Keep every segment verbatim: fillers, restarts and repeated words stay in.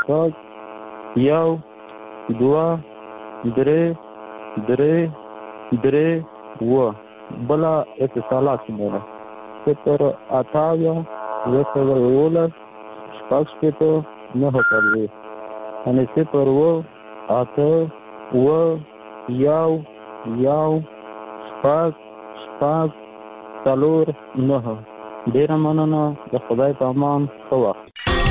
شپږ یو دوه درې درې درې اووه. بله اتصالات شمېره صفر اته اویا اوه سوه یولس شپږ شپېته نهه څلوېښت، یعنې صفر اووه اته اوه یو یو شپږ شپږ څلور نهه. ډېره مننه، د خدای په امان، ښه وخت.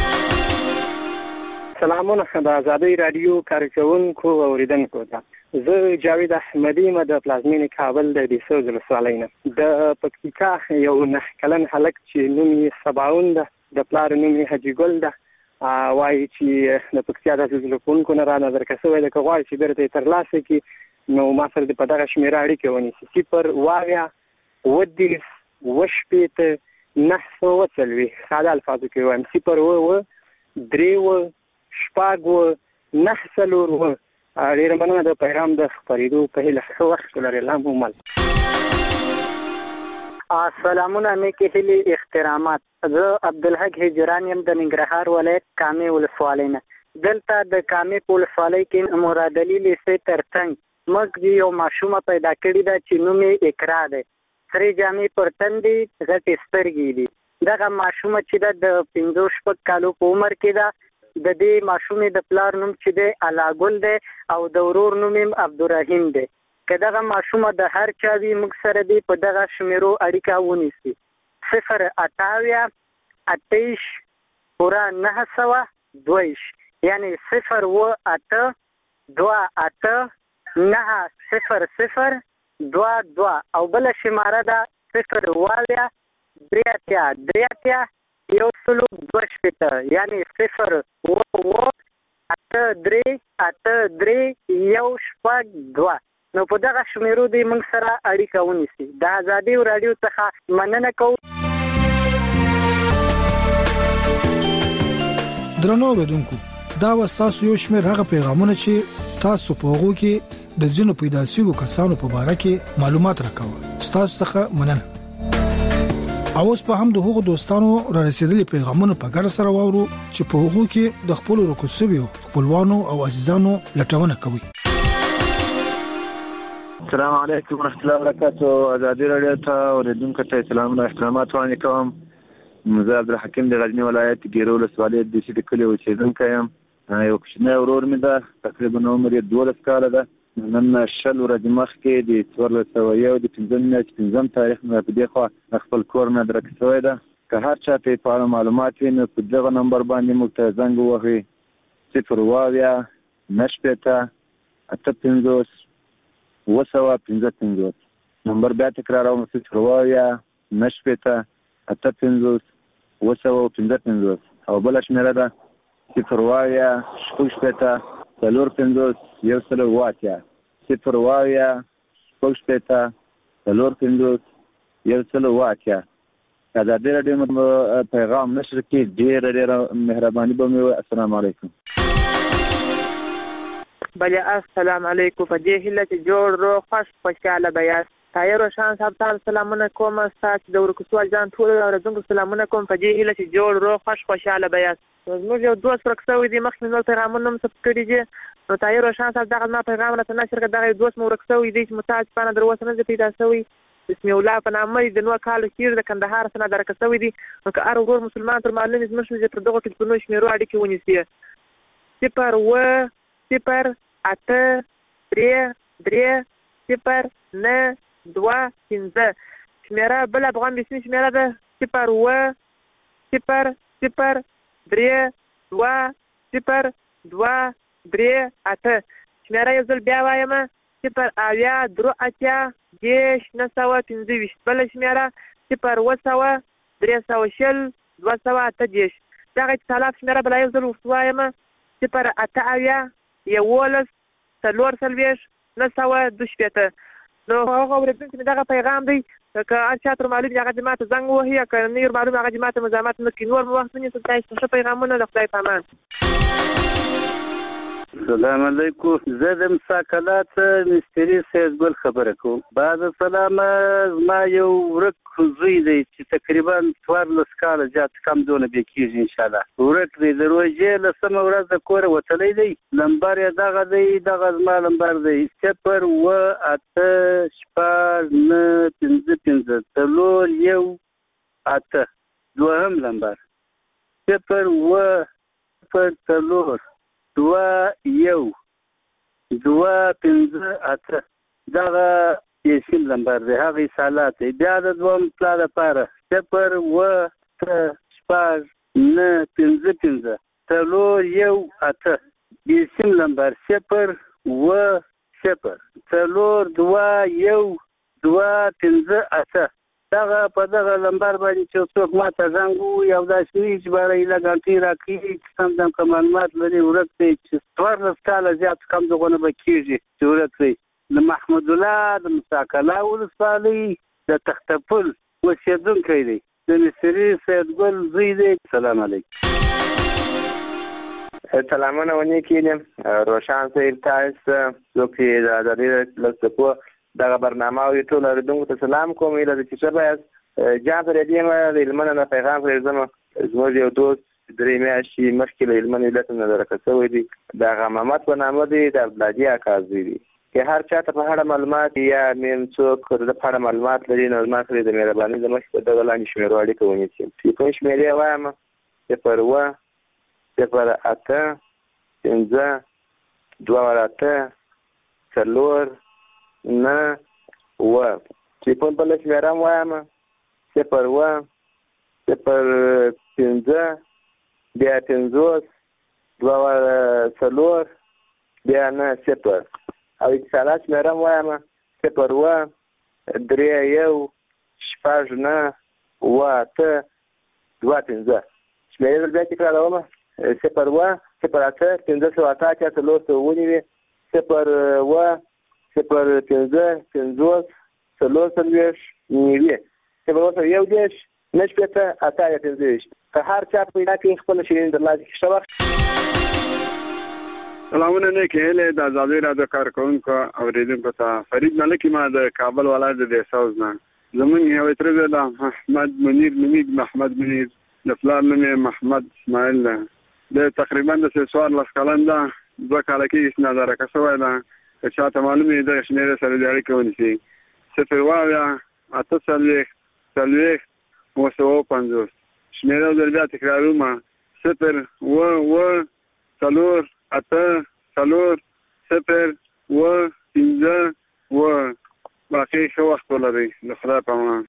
سلامونه د آزادۍ راډیو کارکوونکو او اوریدونکو ته. زه جاوید احمدي یم د پلازمینې کابل د دیسوز ولسوالۍ نه. د پکتیکا یو نهه کلن هلک چې نوم یې سباون ده، د پلار نوم یې حاجي ګل ده، وایي چې د پکتیا د زلزله کوونکو نه را نظر کړی شوی ده، که غواړي چې بیرته یې ترلاسه کړي نو ما سره دې په دغه شمېره اړیکې ونیسي: صفر اوه اویا اوه دېرش اوه شپېته نهه سوه څلوېښت. ساده الفاظو کې وایم: صفر اوه اوه درې اوه شپږ اوه نهه څلور اوه. ډېره مننه د پیغام د خپرېدو په هیله. ښه وخت ولرئ. الله مو مل. سلامونه، نیکې هیلې، احترامات. زه عبدالحق هجران یم د ننګرهار ولایت کامې ولسوالۍ نه. دلته د کامې په ولسوالۍ کې مراد علي لیسې تر څنګ موږ یو ماشومه پیدا کړې ده چې نوم یې اقرا دی. سرې جامې پر تن دي، غټې سترګې دي. دغه ماشومه چې ده د پنځو شپږ کالو په عمر کې ده. د دې ماشومې د پلار نوم چې دی الله ګل دی او د ورور نوم یې عبدالرحیم دی. که دغه ماشومه د هر چا وي موږ سره دی په دغه شمیرو اړیکه ونیسي: صفر اته اویا اته ویشت پوره نهه سوه دوه ویشت، یعنې صفر اوه اته دوه اته نهه صفر صفر دوه دوه. او بله شماره ده صفر اوه اویا درې اتیا درې اتیا یو سلو دوه شپېته، یعنې صفر اوه اوه اته درې اته درې یو شپږ دوه. نو په دغه شمیرو دی موږ سره اړیکه ونیسي. د آزادۍ راډیو څخه مننه کوو. درنو اوریدونکو، دا و ستاسو یو شمېر هغه پیغامونه چې تاسو په هغو کې د ځینو پیدا شویو کسانو په باره کې معلومات راکوه. ستاسو څخه مننه. اوس په هم د هغو دوستانو را رسیدلي پیغامونه په ګډه سره واورو چې په هغو کې د خپل رکوسویو خپلوانو او عزیزانو لټونه کوي. السلام علیکم ورحمۃ اللہ وبرکاتہ. آزادۍ راډیو ته اوریدونکو ته سلامونه او احترامات وړاندې کوم. زه عبدالحکیم د غزني ولایت ګیرو ولسوالۍ د دیسې د کلي اوسېدونکی یم. یو کوچنی ورور مې ده، تقریبا عمر یې دولس کاله ده. نن شل ورځې مخکې د څوارلس سوه یو د پنځم میاشتې پنځم تاریخ نه په دې خوا خپل کور نه درک شوی ده. که هر چا ته یې په اړه معلومات وي نو په دغه نمبر باندې موږ ته زنګ ووهئ: صفر اوه اویا نهه شپېته اته پنځوس اوه سوه پنځه پنځوس. نمبر بیا تکراروم: صفر اوه اویا نهه شپېته اته پنځوس اوه سوه پنځه پنځوس. او بله شمېره ده صفر اوه اویا شپږ شپېته څلور پنځوس یو سل اوه اتیا. صفر اوه اویا شپږ شپېته څلور پنځوس یو سل اوه اتیا. که د ادادۍ راډیو پیغام نشر کړي ډېره ډېره مهرباني به مې وي. السلام علیکم. بله السلام علیکم. په دې هیله چې جوړ روغ خوش خوشحاله به یاست. طاهر روشان صاحب ته سلامونه کوم. ستاسو د ورکوسو اجان ټولو اورېدونکو سلامونه کوم. په دې هیله چې جوړ روغ خوش خوشحاله به یاست. زموږ یو دوست ورک شوی دی، مخکې نور پیغامونه هم ثبت کړي دي. نو طاهر روشان صاحب دغه زما پیغام راته نشر کړ. دغه یو دوست مو ورک شوی دی چې متعهد پانه در اوسه نه دی پیدا شوی. بسم الله په نامه د نوه کالو کېږي، د کندهار څخه درک شوی دی. نو که هر ورور مسلمان تر معلومې زموږ چې پر دغو ټلیفونو شمېرو اړیکې ونیسي: صفر اوه صفر اته درې درې صفر نه دوه پنځه. شمېره بل افغان رسمي شمېره ده: صفر اوه صفر صفر درې دوه صفر دوه درې اته. شمېره یو ځل بیا وایم: صفر اویا درې اتیا دېرش نهه سوه پنځه ویشت. بله شمېره صفر اوه سوه درې سوه شل دوه سوه اته دېرش. دغه اتصالات شمېره بله یو ځل ورته وایم: صفر اته اویا یولس څلور څلوېښت نهه سوه دوه شپېته. نو هغه اورېدونکي مې دغه پیغام دی، که هر چا تر معلوم وي هغه دې ما ته زنګ ووهي، یا که نه ور معلوم هغه دې ما ته مزاحمت نه کړي. نور مو وخت ونیسو. ستاسو ښه پیغامونه. د خدای په امان. السلام علیکم. زه د مساکلات مستری سیدګل خبره کوم. بعد السلام ما یو ورک زوی دی چې تقریبا څوارلس کاله زیات کم دونه به کېږي انشاءالله. ورک دی د روژې لسمه ورځ د کوره وتلی دی. لمبر یې دغه دی، دغه زما لمبر دی. صفر اوه اته شپږ نهه پنځه پنځه څلور یو اته دوهم لمبر. صفر اوه صفر څلور دوه یو دوه پنځه اته دغه یې سیم لمبر دی، هغه ایصالات دی. بیا د دوهم پلا دپاره صفر اوه اته شپږ نهه پنځه پنځه څلور یو اته یې سیم لمبر. صفر اوه صفر څلور دوه یو دوه پنځه اته دغه په دغه لمبر باندې چې څوک ما ته زنګ ووایي او داسې وي چې باره ایله ګنټۍ راکړي چې سم دم که معلومات لري ورک دی چې څوارلس کاله زیات کم دغونه به کېږي چې ورک دی. د محمد الله د مساکلا ولسوالۍ د تختپل اوسېدونکی دی، د مستري سیدګل زوی دی. سلام علیکم. سلامونه ونیکې روشن صاحب تاسو څوک چې د ازادۍ لسپو دغه برنامه او ټول اوریدونکو ته سلام کوم. ایله چې څه باید جان پر دې ما د هلمند نه پیغام پرېږدم. زموږ یو دوست درې میاشتې مخکې له هلمند ولایت نه درکه شوی دی، د هغه محمد په نامه دی، د عبدالهادي اکا زوی دی. که هر چا ته په اړه معلومات یا میم څوک د په اړه معلومات لري نو زما سره د مهربانۍ د مخکې په دغه لاندې شمېرو اړیکه ونیسي. ټلیفون شمېرې وایم صفر اوه صفر اته پنځه دوه اته څلور نه اوه. ټلیفون بله شمېره هم وایم صفر اوه صفر پنځه بیا پنځوس دوه څلور بیا نه صفر. او اتصالات شمېره هم وایم صفر اوه درې یو شپږ نه اوه اته دوه پنځه. شمېرې در بیا تکراروم صفر اوه صفر اته پنځه سوه اته اتیا څلور سوه ونیوي. صفر اوه صفر پنځه پنځوس څلور څلوېښت نوي صفر اوه سوه یو دېرش نهه شپېته اته اتیا پنځه ویشت. که هر چا پیدا کړي خپله شیرین درلاسه کړي. ښه وخت. سلامونه نیکې هیلې د ازادۍ راډیو کارکوونکو اورېدونکو ته. فرید ملک ما د کابل ولایت د دهسوز نه. زمونږ یو تره ده محمد منیر نومیږي، محمد منیر. د پلار نوم یې محمد اسماعیل ده. د تقریبا د څوارلس کلن ده، دوه کاله کېږي چې نادرکه شوی ده. که چاته معلوم وي دغه شمېرې سره د اړیکه ونیسي. صفر اوه اویا اته څلوېښت څلوېښت اوه سوه پنځوس. شمېره در بیا تکراروم صفر اوه اوه څلور اته څلور صفر اوه پنځه اوه. باقي ښه وخت ولرئ. د خدای په امان.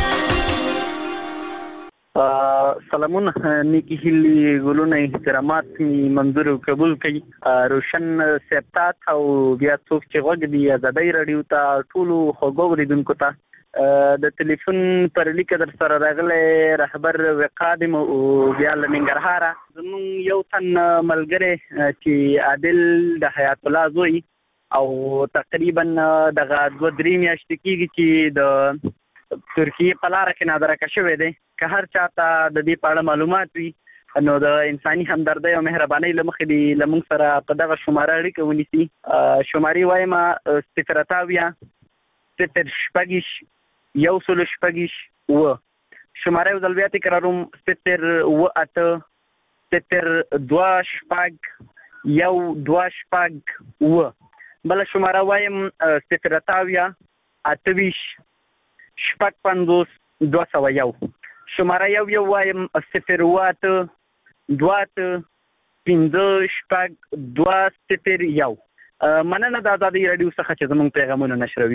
سلامونه نیکی هیلې ګلونه احترامات می منظور او قبول کړي. روشن سپتات او بیا څوک چې غوږ دی ازادۍ راډیو ته ټولو خوږو اوریدونکو ته د ټلیفون پر لیکه در سره راغلی رهبر وقادم او بیا له ننګرهاره زموږ یو تن ملګری چې عادل د حیات الله زوی او تقریبا دغه دوه درې میاشتې کېږي چې د ترکیې په لاره کې نادرکه شوی دی. که هر چا ته د دې په اړه معلومات وي نو د انساني همدردۍ او مهربانۍ له مخې دې له موږ سره په دغه شماره اړیکه ونیسي. شمارې وایم صفر اته اویا صفر شپږ یو سلو شپږ اوه. شماره یو ځل بیا تکراروم صفر اوه اته صفر دوه شپږ یو دوه شپږ اوه. بله شماره وایم صفر اته اویا اته ویشت شپږ پنځوس دوه سوه یو. شماره یو یو وایم صفر اوه اته دوه اته پنځه شپږ دوه صفر یو. مننه د ازادۍ راډیو څخه چې زموږ پیغامونه نشروي.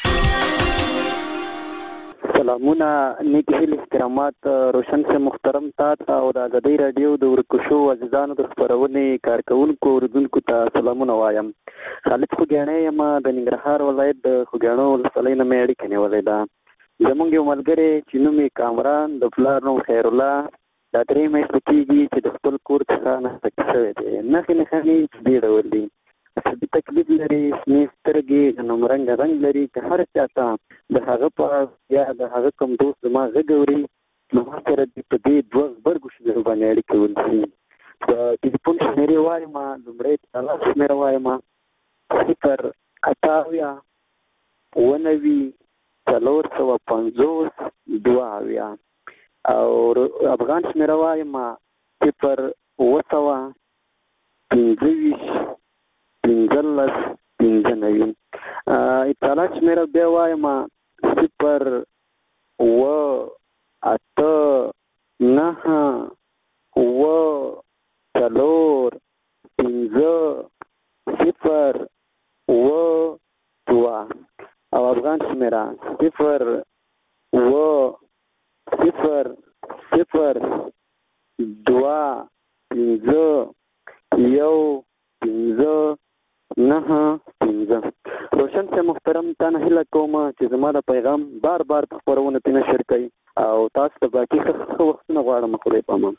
سلامونه نیکی هیلې احترامات روشن سے محترم تا او د ازادۍ راډیو د ورکو شو عزیزانو د خپرونې کارکوونکو اوریدونکو ته سلامونه وایم. خالد خوږیاڼی یم د ننګرهار ولایت د خوږیاڼو ولسوالۍ نه مې اړیکه نیولې ده. زموږ یو ملګری چې نوم یې کامران د پلار نوم خیرالله دا درې میاشتې کېږي چې د خپل کور څخه ناستکي شوی دی. نښې نښانې چې دې ډول دي، عصبي تکلیف لري، شنې سترګې، غنم رنګه رنګ لري. که هر چا ته د هغه په یا د هغه کوم دوست زما غږ اوري نو ما سره دې په دې دوه غبرګو شمېرو باندې اړیکه ونیسي. ټلیفون شمیرې وایم. لومړی تاله شمیره وایم صفر اته اویا اوه نوي څلور سوه پنځوس دوه اویا او افغان شمیره وایم صفر اوه سوه پنځه ویشت پنځلس پنځه نوي. اتصالات شمیره بیا وایم صفر اوه اته نهه اوه څلور پنځه صفر اوه دوه او افغان شمیره صفر اوه صفر صفر دوه پنځه یو پنځه نهه پنځه. روشن سے محترم تا نه هیله کوم چې زما د پیغام بار بار په خپرونه کې نشر کړئ او تاسو ته باقي ښه وختونه غواړم. خدای پامان.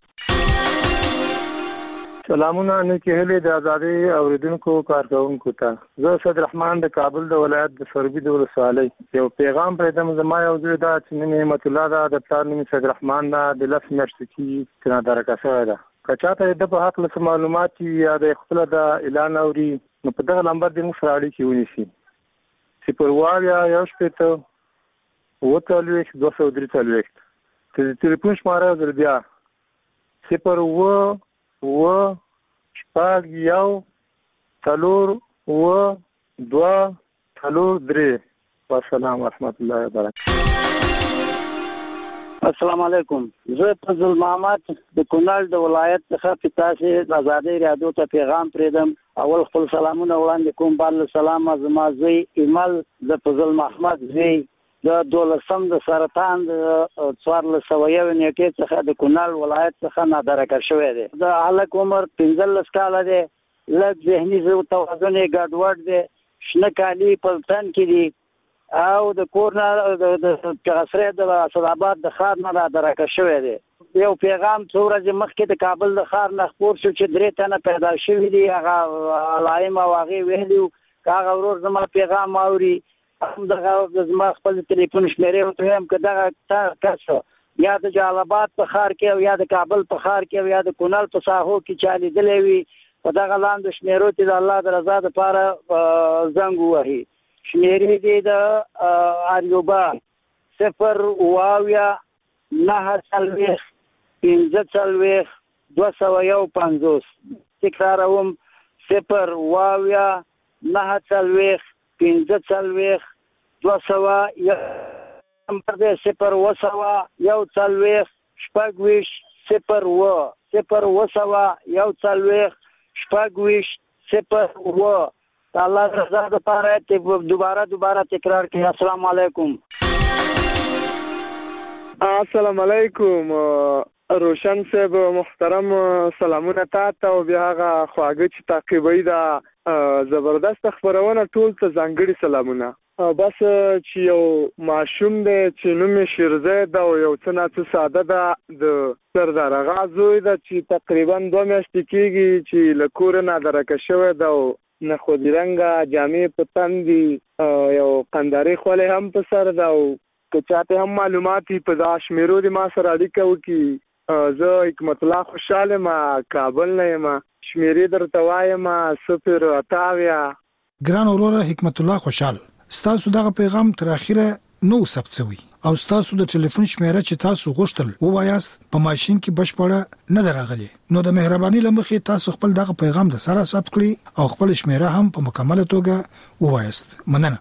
سلامونه نیکې هیلې د ازادۍ اورېدونکو کارکوونکو ته. زه سید رحمان د کابل د ولایت د سوربي د ولسوالۍ یو پیغام پرېږدم. زما یو زوی دا چې نوم یې نعمت الله ده، د پلار نوم یې سید رحمان ده، د لس میاشتو کې تنادارکه شوی ده. که چاته د په حق له معلومات یا د خپله د اعلان اوري نو په دغه نمبر دې موږ سره اړیکې ونیسي. صفر اوه اویا یو شپېته اووه څلوېښت دوه سوه درې څلوېښت. د تلیفون شماره یو ځل بیا صفر اوه اوه شپږ یو څلور اوه دوه څلور درې. والسلام ورحمة الله وبرکاته. السلام علیکم. زه فضل محمد د کونړ د ولایت څخه په تاسو د ازادۍ رادیو ته پیغام پرېږدم. اول خپل سلامونه وړاندې کوم. بعد سلام زما زوی ایمل د فضل محمد زوی د دولسم د سرطان د څوارلس سوه یو نیټې څخه د کونړ ولایت څخه نادرکه شوی دی. د هلک عمر پنځلس کاله دی. لږ ذهني توازن یې ګډوډ دی. شنه کالي په تن کې دي او د کور نه د غسرې د اسداباد د ښار نه نادرکه شوی دی. یو پیغام څو ورځې مخکې د کابل د ښار نه خپور شو چې درې تنه پیدا شوي دي. هغه علایم او هغې ویلي وو که هغه ورور زما پیغام اوري همدغه زما خپل تلیفون شمېرې ورته ویم که دغه کس یا د جلال آباد په ښار کې او یا د کابل په ښار کې او یا د کونړ په ساحو کې چا لیدلی وي په دغه لاندې شمېرو کې د الله د رضا دپاره زنګ ووهي. شمېرې دي د اریوبا صفر اوه اویا نهه څلوېښت پنځه څلوېښت دوه سوه یو پنځوس. تکراروم صفر اوه اویا نهه څلوېښت پنځه څلوېښت دوه سوه یو نمبر دی صفر اوه سوه یو څلوېښت شپږ ویشت صفر اوه صفر اوه سوه یو څلوېښت شپږ ویشت صفر اوه. د الله رضا دپاره دوباره دوباره تکرار کړئ. السلام علیکم. السلام علیکم. روشن صاحب محترم سلامونه تا ته او بیا هغه خواږه چې تعقیبوي دا زبردست خبرونه ټول ته ځانګړي سلامونه. بس چې یو ماشوم دی چې نوم یې شیرزی ده او یو څه نه څه ساده ده د سردار اغا زوی ده چې تقریبا دوه میاشتې کېږي چې له کوره نادرکه شوی ده او نخودي رنګه جامې په تن دي یو قندارې خولې هم په سر ده او که چاته هم معلومات وي په دا شمېرو دې ما سره اړیکه وکړي. زه حکمت الله خوشحال یم کابل نه یم. شمېرې درته وایم صفر اته اویا. ګران وروره حکمت الله خوشحال ستاسو دغه پیغام تر اخره نو ثبت شوی او ستاسو د ټلیفون شمیره چې تاسو غوښتل ووایاست په ماشين کې بشپړه نه دراغلي. نو د مهرباني لمخې تاسو خپل دغه پیغام د سره ثبت کړئ او خپل شمیره هم په مکمله توګه ووایاست. مننه.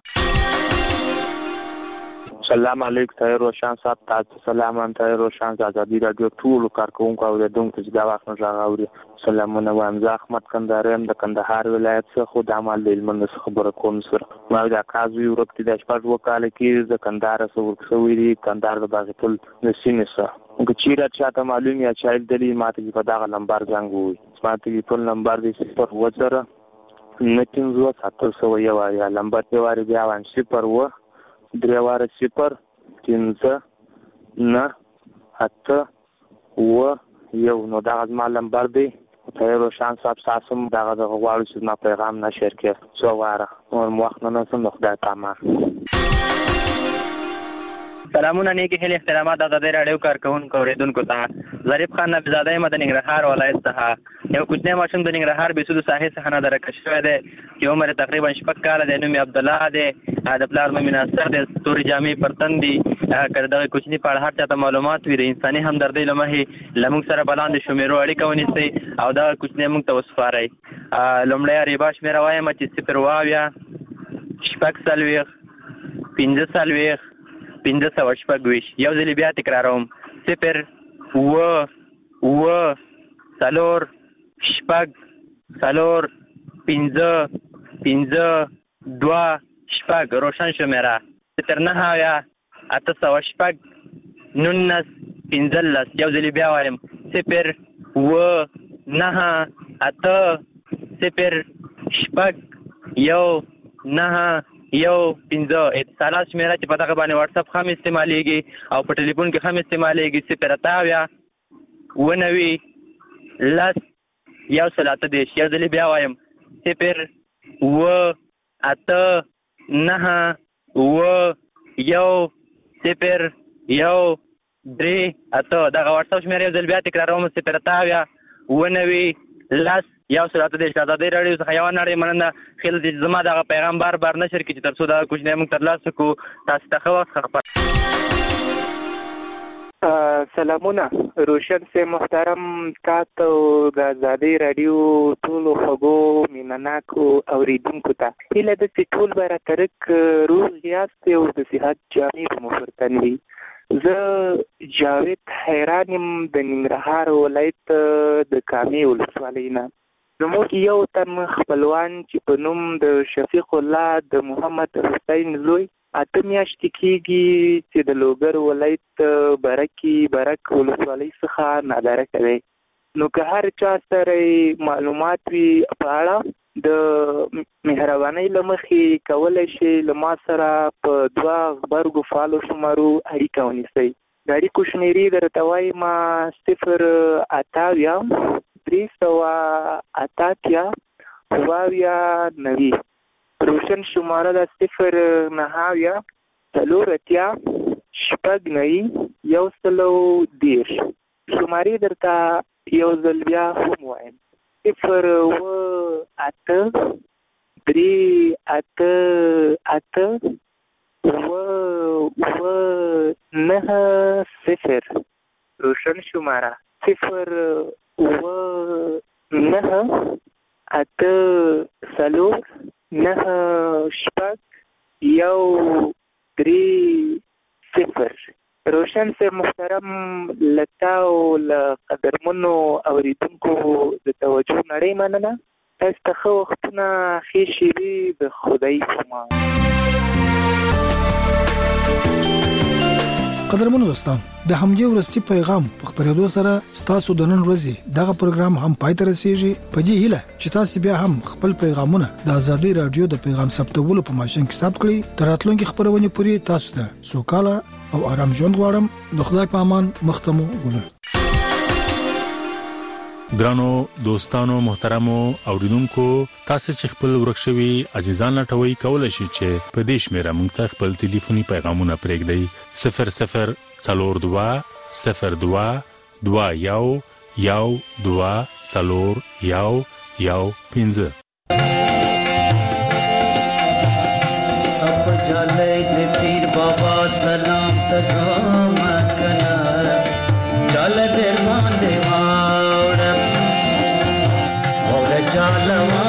سلام علیکم طاهر روشن صاحب. تاسو سلام ان طاهر روشن ازادي رادیو ټول کارکونکو او د دوم چې دا وخت نه راغوري. سلامونه وایم. زه احمد کندهاریم د کندهار ولایت څخه خو د عمل د علم نه خبره کوم سره. ما دا کازوی ورکتي د شپږ وکاله کې د کندهار سره ورکوي دي کندهار د باغتل د سینې سره. که چیرې چاته معلوم یا چایل دلی ماته په دغه نمبر زنګ وي. ماته په نمبر دی صفر اوه زره نه پنځوس اته سوه یو یا نمبر ته واري بیا وان صفر اوه درې واره صفر پنځه نه اته اوه یو. نو دغه زما نمبر دی. طاهر روشن صاحب تاسو هم دغه دغه غواړو چې زما پیغام نشر کړئ څو واره نور وخت نه نسم نو خدای پامان. سلامونه نیکی هیلې احترامات د ازادۍ راډیو کارکوونکو اورېدونکو ته ظریف خان نبیزاده یم د ننګرهار ولایت څخه. یو کوچنی ماشوم د ننګرهار بېسودو ساحې څخه نادرکه شوی دی چې عمر یې تقریبا شپږ کاله دی. نوم یې عبدالله دی، د پلار نوم یې ناصر دی، تورې جامې پر تن دي. که د دغه کوچني په اړه هر چاته معلومات وي د انساني همدردۍ له مخې له موږ سره به لاندې شمیرو اړیکه ونیسئ او دغه کوچنی موږ ته وسپارئ. لومړی ریبا شمېره وایم چې صفر اووه اویا شپږ څلوېښت پنځه څلوېښت پنځه سوه شپږ ویشت. یو ځلې بیا تکراروم، صفر اووه اووه څلور شپږ څلور پنځه پنځه دوه شپږ روشن شمېره. صفر نهه اویا اته سوه شپږ نولس پنځلس. یو ځلې بیا وایم، صفر اووه نهه اته صفر شپږ یو نهه یو پنځه. اتصالات شمېره چې په دغه باندې واټساپ هم استعمالیږي او په ټلیفون کې هم استعمالیږي. صفر اته اویا اووه نوي لس یو سل اته دېرش. یو ځلې بیا وایم، صفر اووه اته نهه اووه یو صفر یو درې اته. دغه واټساپ شمېره یو ځل بیا تکراروم، صفر اته اویا اووه نوي لس یو سل اته دېرش. ازادۍ راډیو څخه یوه نړۍ مننه. خیال دی زما دغه پیغام بار بار نشر کړي چې تر څو دغه کوچنی موږ ترلاسه کړو. تاسو ته ښه وخت خپل. سلامونه روشن سے محترم تاسو د ازادۍ راډیو ټولو خوږو مینناکو اورېدونکو ته هیله ده چې ټول به راترک روغ یاست او د صحت جامې به مو پر تن وي. زه جاوید حیران یم د ننګرهار ولایت د کامې ولسوالۍ نه. زموږ یو تن خپلوان چې په نوم د شفیق الله د محمد حسین زوی اته میاشتې کېږي چې د لوګر ولایت برکې برک ولسوالۍ څخه نادرکه دی. نو که هر چا سره معلومات وي په اړه د مهربانۍ له مخې کولی شي له ما سره په دوه غبرګو فعالو شمارو اړیکه ونیسئ. د اړیکو شمېرې درته وایم، صفر اته اویا درې سوه اته اتیا اووه اویا نوي. روشن شماره د صفر نهه اویا څلور اتیا شپږ نوي یو سلو دېرش. شمارې درته یو ځل بیا هم وایم، صفر اووه اته درې اته اته اووه اووه نهه صفر. روشن شماره صفر اووه نهه اته څلور نهه شپږ یو درې صفر. روشن سے محترم لتا او له قدرمنو اوریدونکو د توجه نړۍ مننه. تاسو ته ښه وختونه، ښې شېبې د خدای په امان. قدرمنو دوستان، د همدې ورستي پیغام په خبرېدو سره ستاسو د نن ورځې دغه پروګرام هم پای ته رسیږي. په دې هیله چې تاسو بیا هم خپل پیغامونه د ازادۍ راډیو د پیغام ثبتولو په ماشين کې ثبت کړئ. تر راتلونکي خبرونه پورې تاسو ته سوکاله او آرام ژوند غواړم. د خدای په امان. مختمو ګلونه. ګرانو دوستانو محترمو اوریدونکو، تاسو چې خپل ورکشوي عزیزان لټوي کولای شئ چې په دې شمیره موږ ته خپل ټلیفوني پیغامونه پرېږدئ. صفر صفر څلور دوه صفر دوه دوه یو یو دوه څلور یو یو پنځه. صف جاله د پیر بابا سلام تزوم کنا جاله د مان دی جالوا